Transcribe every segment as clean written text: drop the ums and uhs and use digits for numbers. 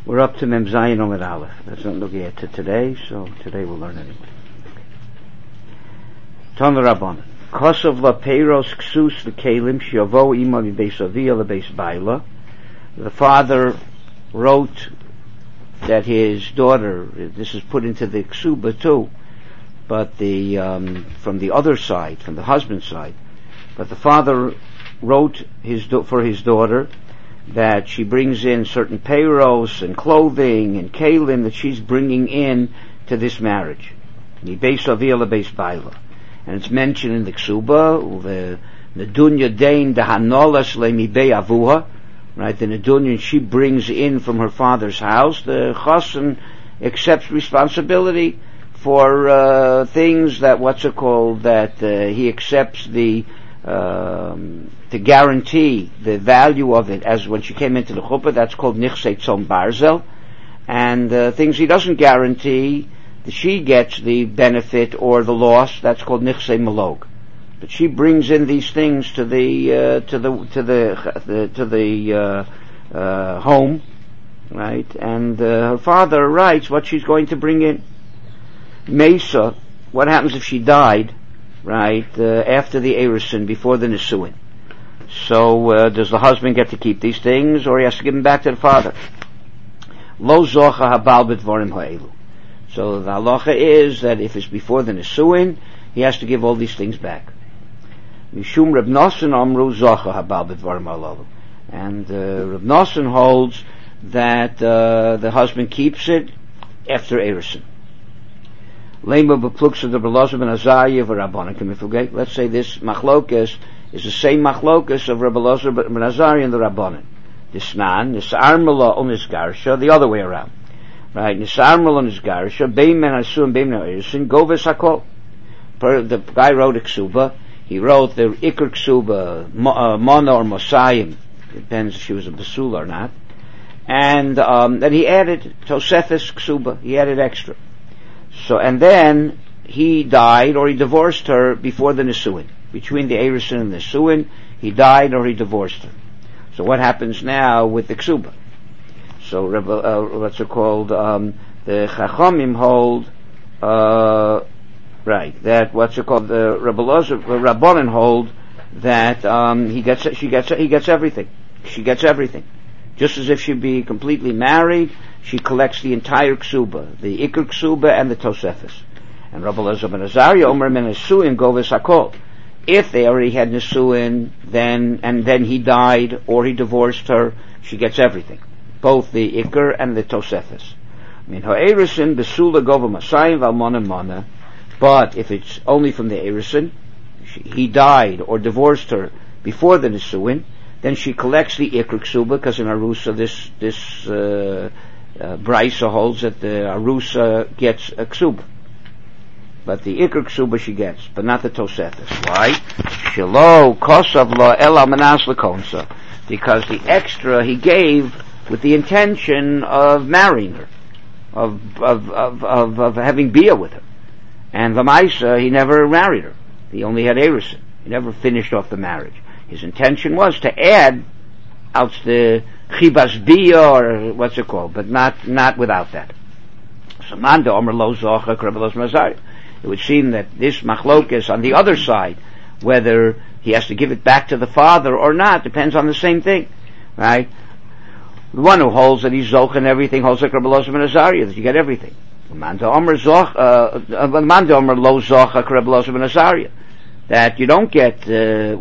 We're up to Mem Zayin Omid Aleph. That's not looking at today, so today we'll learn anyway. Ton Rabbanan. Kosov la peiros ksus v'kelim shiavo ima v'beis aviyah l'beis baila. The father wrote that his daughter, this is put into the ksuba too, but from the other side, from the husband's side, but the father wrote for his daughter that she brings in certain peiros and clothing and kelim that she's bringing in to this marriage. V'beis aviyah l'beis baila. And it's mentioned in the Ksuba, the Nedunya Dain Dahanolas Lemibei Avuha, right? The Nedunya she brings in from her father's house. The Chassan accepts responsibility for things that he accepts to guarantee the value of it as when she came into the chuppah. That's called Nichsei Tzom Barzel, and things he doesn't guarantee. She gets the benefit or the loss. That's called nichsei malog. But she brings in these things to the home, right? And her father writes what she's going to bring in. Mesa. What happens if she died, right? After the erusin, before the nisuin? So does the husband get to keep these things, or he has to give them back to the father? Lo zocha habal b'dvarim ha'elu. So the halacha is that if it's before the Nisuin, he has to give all these things back. Mishum Reb Nosson Amru Zocha Habal B'dvarim Halalu. And Reb Nosson holds that the husband keeps it after Erusin. Lema b'pluksa de Berloza ben Azariah v'Rabbanan K'mifugay. Let's say this machlokas is the same machlokas of Reb Elazar ben Azariah and the Rabbanan. Disnan, Nisarmala Unisgarsha, the other way around. Right, Nisar Malon is Garisha, Beimen Asum, Beimen Erisin, Goves Hakol. The guy wrote a ksuba. He wrote the Iker ksuba, Mona or Mosayim. Depends if she was a Basula or not. And then he added Tosefes ksuba. He added extra. So, and then he died or he divorced her before the Nisuin. Between the Erisin and the Nisuin, he died or he divorced her. So what happens now with the ksuba? So, what's it called? The Chachamim hold, right? That what's it called? The Rabbanan hold that he gets everything. She gets everything, just as if she'd be completely married. She collects the entire ksuba, the Iker ksuba and the Tosefes. And Rabbi Elazar ben Azariah Omer men Nisuin Goves Hakol. If they already had Nisuin, then he died or he divorced her, she gets everything. Both the Iker and the Tosefes. Min ha'erisin besula gova masayim v'almona mana. But if it's only from the erisin, he died or divorced her before the nisuin, then she collects the Iker ksuba, because in Arusa this Braisa holds that the Arusa gets a ksuba. But the Iker ksuba she gets, but not the Tosefes. Why? Shelo kosav lo ela manas lekonsa. Because the extra he gave with the intention of marrying her, of having bia with her. And Vamaisa, he never married her. He only had Erusin. He never finished off the marriage. His intention was to add out the chibas bia, or what's it called, but not without that. So Manda Omer Lo Zocha Krebelos Mazari. It would seem that this machlokas on the other side, whether he has to give it back to the father or not, depends on the same thing, right? The one who holds that he's zoch and everything holds like Rabbi Elazar ben Azariah, that you get everything. Manda Omer lo zocha Rabbi Elazar ben Azariah, that you don't get the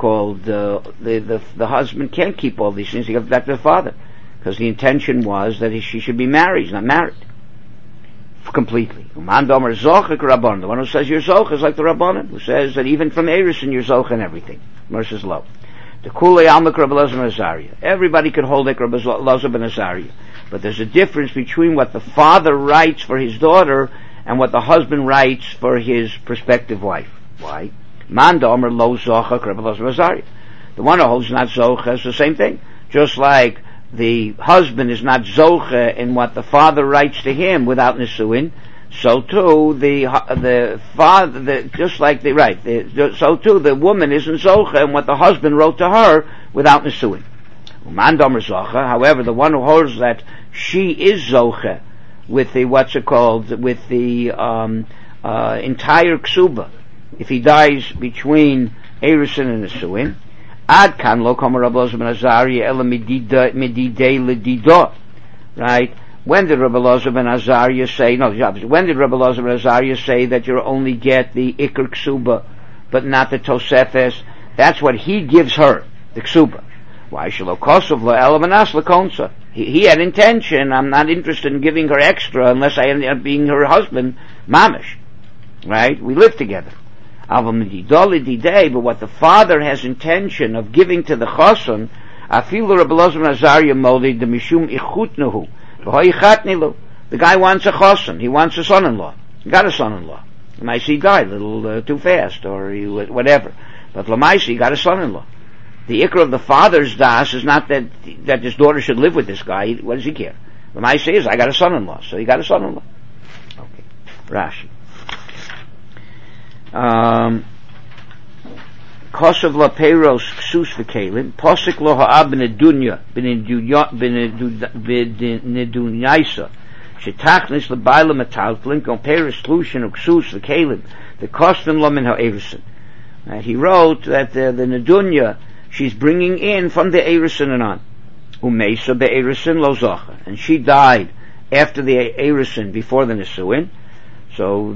husband can't keep all these things. He gives it back to the father, because the intention was that she should be married. She's not married completely. Manda Omer zocha Rabbanan. The one who says you're zoch is like the Rabbanan, who says that even from Erusin you're zoch and everything. Mercy's low. The Kulei Almak Rabbi Elazar ben Azariah. Everybody could hold like Rabbi Elazar ben Azariah. But there's a difference between what the father writes for his daughter and what the husband writes for his prospective wife. Why? Manda Omer Lo Zocha Rabbi Elazar ben Azariah. The one who holds not Zocha is the same thing. Just like the husband is not Zocha in what the father writes to him without Nisuin, so too the father, so too the woman isn't zocha in what the husband wrote to her without nisuin. Uman domer zocha. However, the one who holds that she is zocha with the with the entire ksuba, if he dies between Erusin and Nisuin, ad kan lo kamer Rabbi Elazar ben Azariah ela mididei ledido. Right? When did Rabbi Elazar ben Azariah say? No, the opposite. When did Rabbi Elazar ben Azariah say that you only get the ikr ksuba, but not the tosefes? That's what he gives her, the ksuba. Why shelo kosov lo ela manas lekonsa? He had intention. I'm not interested in giving her extra unless I end up being her husband, mamish. Right? We live together. But what the father has intention of giving to the choson, the guy wants a choson. He wants a son-in-law. He got a son-in-law. Lamaisi he died a little too fast, or whatever. But Lamaisi he got a son-in-law. The ikr of the father's das is not that his daughter should live with this guy. What does he care? Lamaisi is, I got a son-in-law. So he got a son-in-law. Okay. Rashi. Kosav la peiros ksus v'kelim, posik lo ha'ab b'nedunya, b'nedunyaisa, shetachnis l'bayla metaltlin, kon peiros lushin of ksus v'kelim, the kostin lo min ha'erusin. He wrote that the nedunya, she's bringing in from the erusin and on. Umeisa be'erusin lo zocha. And she died after the erusin, before the nisuin. So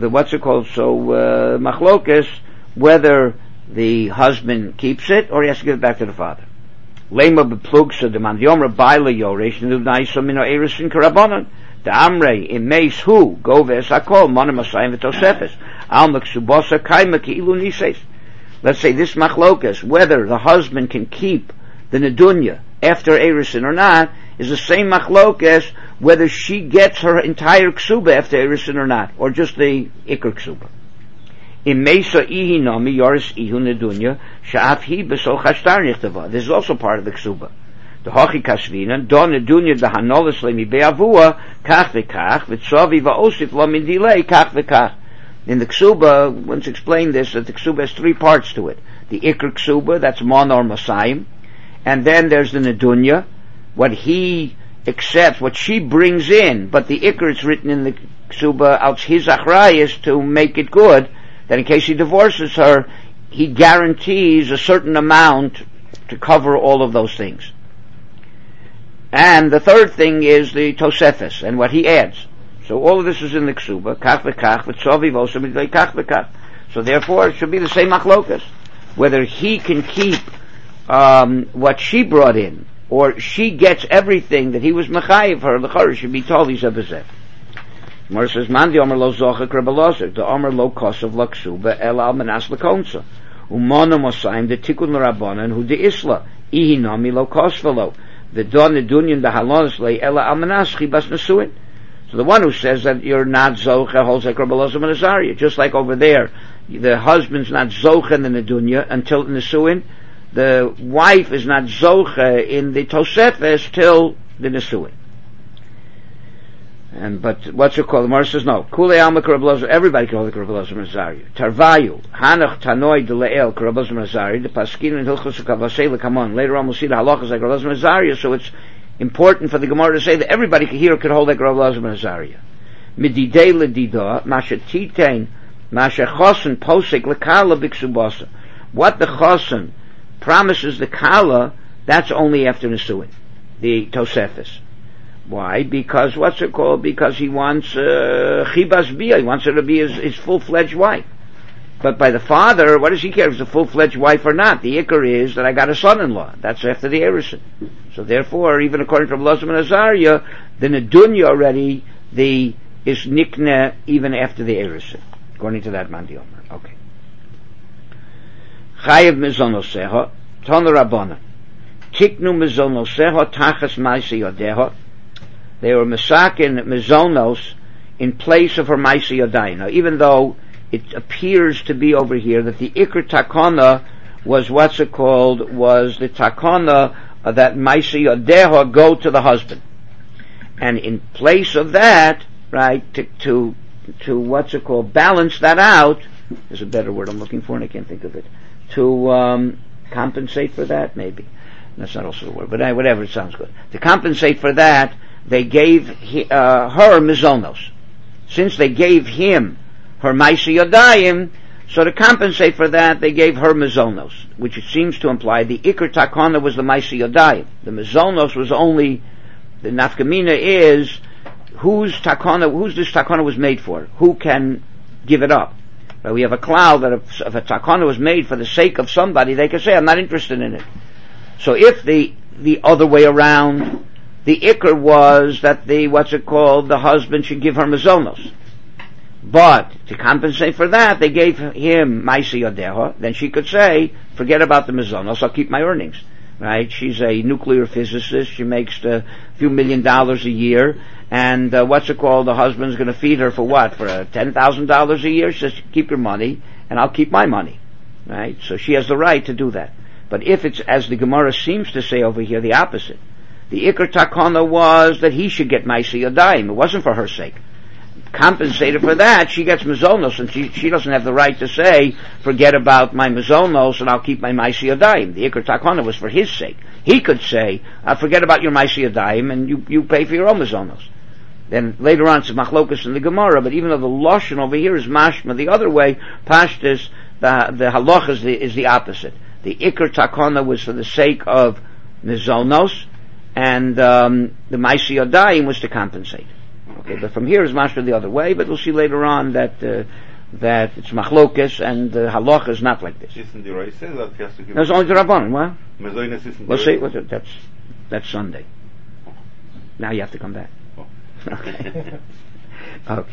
machlokes, whether the husband keeps it or he has to give it back to the father. Lema beplugsa demand yomra baila yoresh nunaisa mino erusin karabonon. The amrei in meis hu go vesakol monamasayim v'tosefes al meksubosa kaima ki'ilu nises. Let's say this machlokes, whether the husband can keep the nedunya after erusin or not, is the same machlokes whether she gets her entire ksuba after erusin or not, or just the ikr ksuba. In mesa ihi nami yoris ihu nedunya sha'af hi besol chashtar nichtava. This is also part of the ksuba. The hochi kasvina don nedunya dahanolis lemi be'avua kach v'kach v'tzovi va'osif lo min dilei kach v'kach. In the ksuba, once explained this, that the ksuba has three parts to it. The ikr ksuba, that's mon or masayim, and then there's the nedunya, what he accepts, what she brings in, but the ikr is written in the ksuba, out his achrayus is to make it good, that in case he divorces her, he guarantees a certain amount to cover all of those things. And the third thing is the tosefes, and what he adds. So all of this is in the ksuba, kach v'kach, v'tzovi v'osam midlei kach v'kach. So therefore it should be the same machlokas, whether he can keep what she brought in, or she gets everything that he was mechayiv her. The chorus should be told he's a bezet. Gemara says, "Man di omer lo zochak Rebbe Elazar, the omer lo kosav lo ksuba el al manas lekonsa, umona mosayim de tikun l'rabbanan hu de isla ihi nami lo kosvelo the don nedunyan de halonis le ela al manas chibas nesuin." So the one who says that you're not zocha holds like Rebbe Elazar ben Azariah, just like over there, the husband's not zocha in the nedunya until nesuin. The wife is not zocha in the tosefes till the nesuin. But what's it called? The Gemara says no. Kule alma Rebbe Elazar. Everybody can hold like Rebbe Elazar ben Azariah. Tarvayu hanach tanoi de leel Rebbe Elazar ben Azariah. The paskin and hilchos kavasei lekamon. Later on we'll see the halachas like Rebbe Elazar ben Azariah. So it's important for the Gemara to say that everybody here could hold like Rebbe Elazar ben Azariah. Mididei ledida masha titein masha chosen posek lekala biksubasa. What the chosen promises the kala, that's only after nesuin, the tosefes. Why? Because what's it called? Because he wants chibas bia. He wants her to be his full-fledged wife. But by the father, what does he care if it's a full-fledged wife or not? The ikar is that I got a son-in-law. That's after the erusin. So therefore, even according to Rebbe Elazar ben Azariah, the nedunya already is nikne even after the erusin. According to that Mandi Omer. Okay. Chayev mizonoseha Tana Rabbana Tiknu mizonoseha tachas ma'aseh yodeha. They were misakin mizonos in place of her ma'aseh yodai. Now, even though it appears to be over here that the ikr takana was was the takana that ma'aseh yodeha go to the husband, and in place of that, right, to balance that out. There's a better word I'm looking for and I can't think of it. To compensate for that, maybe. That's not also the word, but whatever, it sounds good. To compensate for that, they gave her mizonos. Since they gave him her Maisi Yodayim, so to compensate for that, they gave her mizonos, which it seems to imply the Iker Takana was the Maisi Yodayim. The mizonos was only, the nafkamina is, whose this takana was made for? Who can give it up? But we have a cloud that if a takana was made for the sake of somebody, they can say, I'm not interested in it. So if the other way around, the ikr was that the husband should give her mazonos. But to compensate for that, they gave him maisi yadeha, then she could say, forget about the mazonos, I'll keep my earnings. Right? She's a nuclear physicist, she makes a few $1 million a year, and the husband's gonna feed her for what? For $10,000 a year? She says, keep your money, and I'll keep my money. Right? So she has the right to do that. But if it's, as the Gemara seems to say over here, the opposite, the Iker Takana was that he should get Maisi Yodayim. It wasn't for her sake. Compensated for that, she gets Mazonos, and she doesn't have the right to say, forget about my Mazonos and I'll keep my Maisi Yodayim. The Iker Takana was for his sake. He could say, forget about your Maisi Yodayim and you pay for your own Mazonos. Then later on it's Machlokas in the Gemara, but even though the Lashon over here is Mashma the other way, Pashtus, the Halach is the opposite. The Iker Takana was for the sake of Mazonos, and the Maisi Yodayim was to compensate. Okay, but from here is Mashma the other way, but we'll see later on that it's Machlokas and the Halach is not like this. Isn't the Rai says that he has to give? That's only the Rabbanon, what? Mazonos isn't. We'll see. That's Sunday. Now you have to come back. Oh. Okay. Okay.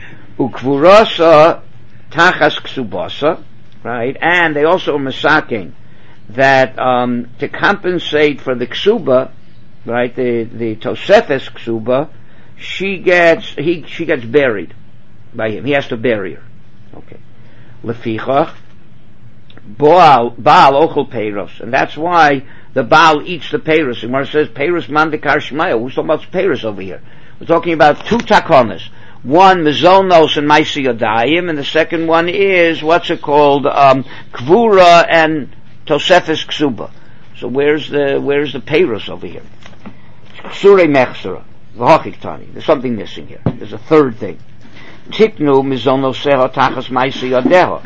Ukvurasa tachas ksubasa, right? And they also are masaking that to compensate for the ksuba, right? The Tosefes ksuba, she gets buried by him. He has to bury her. Okay. Lefichach Baal ochel peiros, and that's why the Baal eats the peiros. And where it says peiros mandikar shmaya, who's talking about peiros over here? We're talking about two takonas. One Mizonos and Maisi Yodayim, and the second one is Kvura and Tosefes Ksuba. So where's the peiros over here? Ksure Mechsera. There's something missing here. There's a third thing. Tiknu mizonoseho tachas maisi yadeho.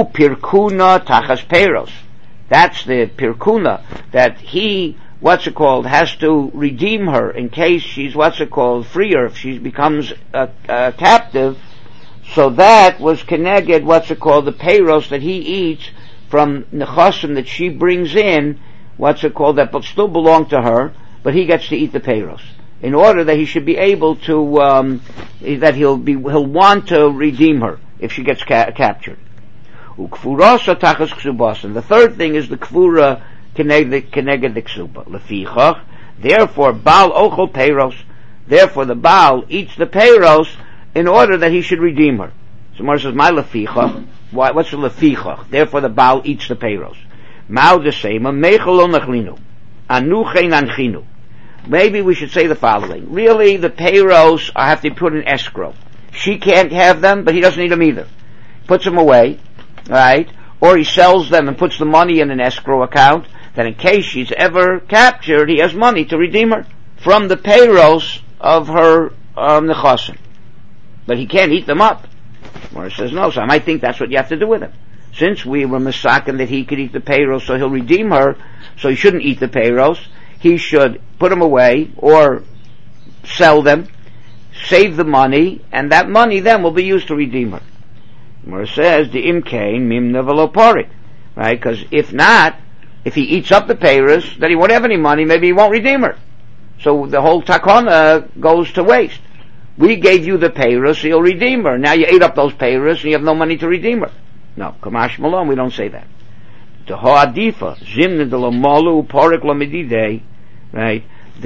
Upirkuna tachas peiros. That's the pirkuna, that he, has to redeem her in case she's, free her, if she becomes a captive. So that was keneged, the peiros that he eats from nechasim that she brings in, that but still belong to her, but he gets to eat the peiros. In order that he should be able to, that he'll want to redeem her if she gets captured. Ukfurasa tachas ksubas. The third thing is the kfura keneged the ksuba. Lefichach. Therefore, Baal ochel peiros. Therefore, the Baal eats the peiros in order that he should redeem her. So Mar says, "My lefichach." What's the lefichach? Therefore, the Baal eats the peiros. Mao desema mechelo nachlinu anu chen anchinu. Maybe we should say the following. Really, the peiros have to be put in escrow. She can't have them, but he doesn't need them either. Puts them away, right? Or he sells them and puts the money in an escrow account, that in case she's ever captured, he has money to redeem her from the peiros of her nechasim. But he can't eat them up. Or he says, no, so I might think that's what you have to do with him. Since we were misaken that he could eat the peiros, so he'll redeem her, so he shouldn't eat the peiros. He should put them away or sell them, save the money, and that money then will be used to redeem her. Where it says, the imkain mimna veloporik, right? Because if not, if he eats up the peiros, then he won't have any money, maybe he won't redeem her. So the whole takana goes to waste. We gave you the peiros, so you'll redeem her. Now you ate up those peiros and you have no money to redeem her. No, kamash malon, we don't say that. The ho'adifa, zimna de lo molu porik lo medidei, right?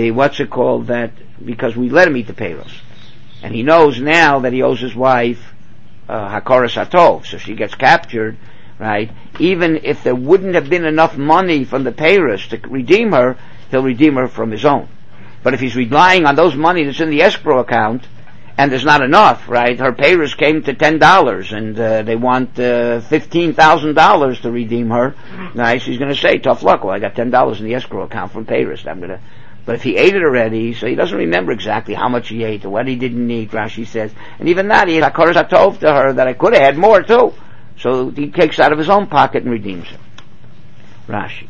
That because we let him eat the peiros. And he knows now that he owes his wife, Hakoras Hatov, so she gets captured, right? Even if there wouldn't have been enough money from the peiros to redeem her, he'll redeem her from his own. But if he's relying on those money that's in the escrow account, and there's not enough, right? Her payers came to $10, and they want $15,000 to redeem her. Right? She's going to say, tough luck. Well, I got $10 in the escrow account from payers. But if he ate it already, so he doesn't remember exactly how much he ate or what he didn't eat, Rashi says. And even that, he had HaKodesh HaTov to her that I could have had more too. So he takes out of his own pocket and redeems her. Rashi.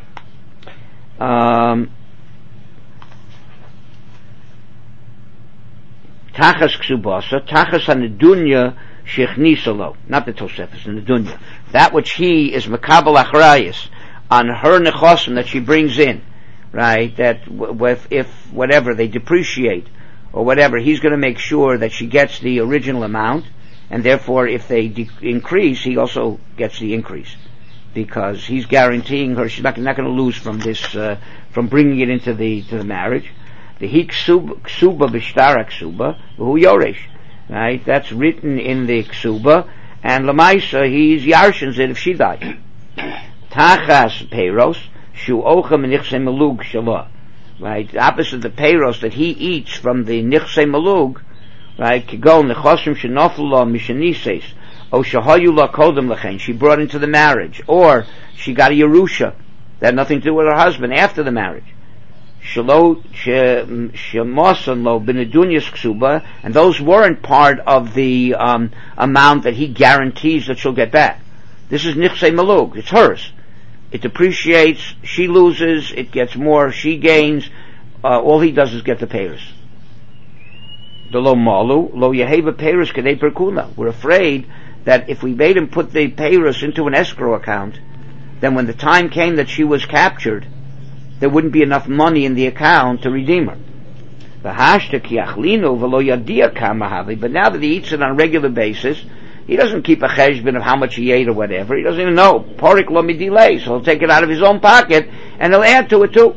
Tachas ksubasa, tachas hanedunya shechnisa, not the Tosefes, the nedunya. That which he is mekabel achrayis on her nechosim that she brings in, right? That if whatever they depreciate or whatever, he's going to make sure that she gets the original amount, and therefore if they increase, he also gets the increase, because he's guaranteeing her she's not going to lose from this, from bringing it into the marriage. The ksuba b'shtara ksuba who yoresh, right? That's written in the ksuba, and lamaisa he's yarshins it if she dies. Tachas peiros shu ocha menichse malug shalah, right? Opposite the peiros that he eats from the nichse malug, right? Kigon nechosim shenoflu mishanises o shahayu la kodem lechen, she brought into the marriage, or she got a yerusha that had nothing to do with her husband after the marriage. Shelo shemosan lo b'nedunyas ksuba, and those weren't part of the amount that he guarantees that she'll get back. This is nichse malug; it's hers. It depreciates, she loses, it gets more, she gains. All he does is get the payers. The lo malu lo yeheva payers kadei perkuna. We're afraid that if we made him put the payers into an escrow account, then when the time came that she was captured, there wouldn't be enough money in the account to redeem her. But now that he eats it on a regular basis, he doesn't keep a cheshbon of how much he ate or whatever. He doesn't even know. Porik lo midilei, so he'll take it out of his own pocket and he'll add to it too.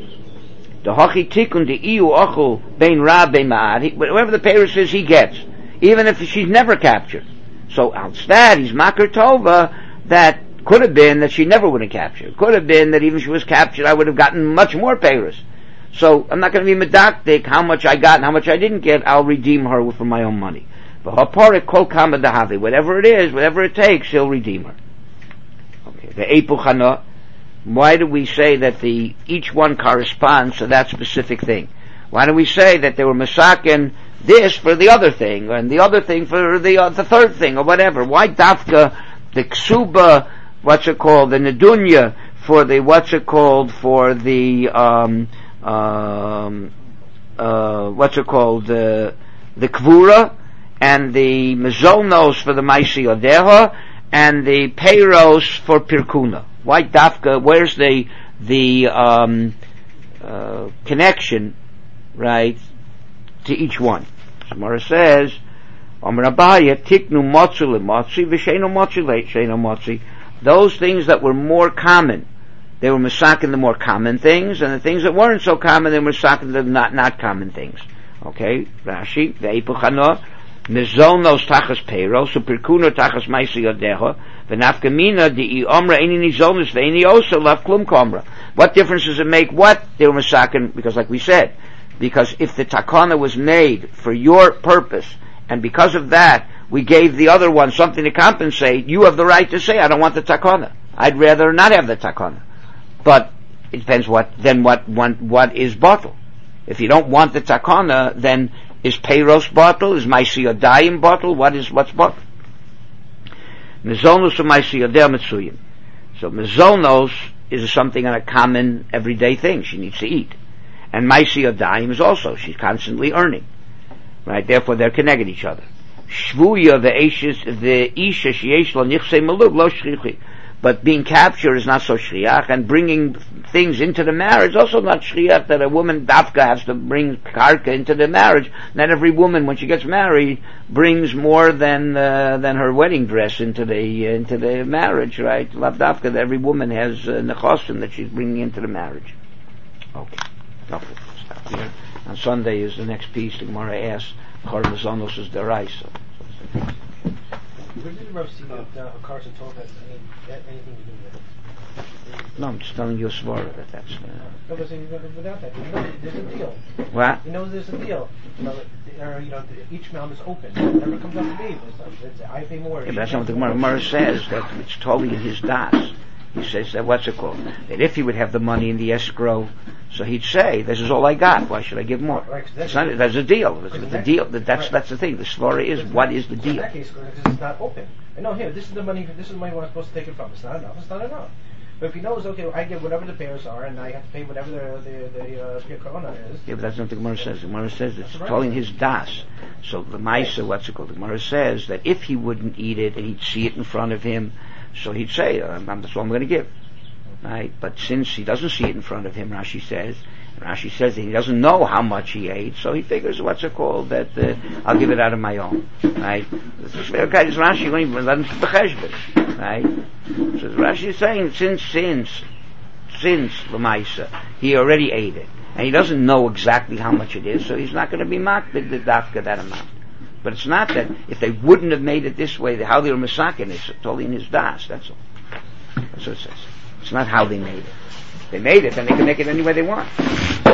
Whatever the payers says he gets, even if she's never captured. So instead, he's makar tova that could have been that she never would have captured. Could have been that even if she was captured, I would have gotten much more payers. So I'm not going to be medactic how much I got and how much I didn't get. I'll redeem her from my own money. Whatever it is, whatever it takes, he'll redeem her. Okay. The epuchana. Why do we say that each one corresponds to that specific thing? Why do we say that they were masakin this for the other thing and the other thing for the third thing or whatever? Why dafka the ksuba? What's it called? The nedunya for the the kvura, and the mezonos for the maisi odeha, and the peiros for pirkuna. Why dafka? Where's the connection, right, to each one? Samara says, Amar Abaya tiknu motzi lemotzi v'sheino motzi le'sheino motzi. Those things that were more common, they were masakin the more common things, and the things that weren't so common, they were masakin the not common things. Okay, Rashi, the epuchano, nizonos tachas peiros, supirkuno tachas maisi yodeho, v'nafkamina di omra eni nizonos v'eni osa lav klum komra. What difference does it make? What they were masakin? Because, like we said, because if the takana was made for your purpose, and because of that, we gave the other one something to compensate, you have the right to say, I don't want the takana. I'd rather not have the takana. But it depends what is bottle. If you don't want the takana, then is peiros bottle? Is maisi yodayim bottle? What's bottle? Mezonos or maisi yodayim mitzuyim. So mezonos is something on a common everyday thing she needs to eat. And maisi yodayim is also, she's constantly earning. Right? Therefore they're connected each other. Shvuya the isha sheyesh lo nichse malug lo shrichi. But being captured is not so shriach, and bringing things into the marriage is also not shriach, that a woman dafka has to bring karka into the marriage. Not every woman, when she gets married, brings more than her wedding dress into the marriage, right? Lav dafka, that every woman has nechosim that she's bringing into the marriage. Okay. Stop here. On Sunday is the next piece. The Gemara asks, Chor Mazonos is deraisa. Where did Rav see that Akarsha Tov has anything to do with it? No, I'm just telling you a svara that's. No, but without that, there's a deal. What? There's a deal. Each mount is open. It never comes up to me. I pay more. Yeah, but that's not what the Gemara says. That it's totally in his das. He says that what's it called? That if he would have the money in the escrow, so he'd say, "This is all I got. Why should I give more?" Right, It's not. That's a deal. The deal. That's the thing. The svara is what is the deal. In that case, because it's not open. And no, here, this is the money. This is the money where I'm supposed to take it from. It's not enough. It's not enough. But if he knows, okay, I get whatever the pairs are, and I have to pay whatever the corona is. Yeah, but that's not what the Gemara says. The Gemara says it's totally in his das. So the Maisa, what's it called? The Gemara says that if he wouldn't eat it and he'd see it in front of him, so he'd say, "That's what I'm going to give." Right? But since he doesn't see it in front of him, Rashi says that he doesn't know how much he ate, so he figures what's it called that I'll give it out of my own. Right? Okay, this Rashi won't even let him keep the cheshbon. Right? So Rashi is saying since Lamaisa he already ate it and he doesn't know exactly how much it is, so he's not going to be mocked the dafka that amount. But it's not that if they wouldn't have made it this way, how they were masakin is totally in his das. That's all. That's what it says. It's not how they made it. They made it, and they can make it any way they want.